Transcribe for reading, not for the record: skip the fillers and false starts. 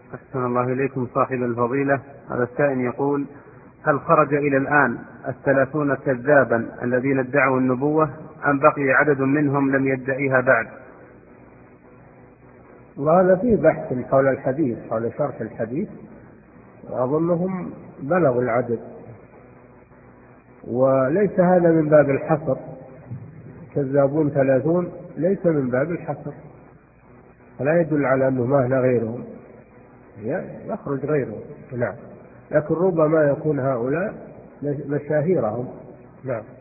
أحسن الله إليكم صاحب الفضيلة. هذا السائل يقول: هل خرج إلى الآن 30 كذابا الذين ادعوا النبوة أم بقي عدد منهم لم يدعيها بعد؟ وهذا فيه بحث حول الحديث، حول شرح الحديث، وأظنهم بلغوا العدد، وليس هذا من باب الحصر. كذابون 30 ليس من باب الحصر، فلا يدل على أنه ما هنا غيرهم، يخرج غيرهم. نعم، لكن ربما يكون هؤلاء مشاهيرهم. نعم.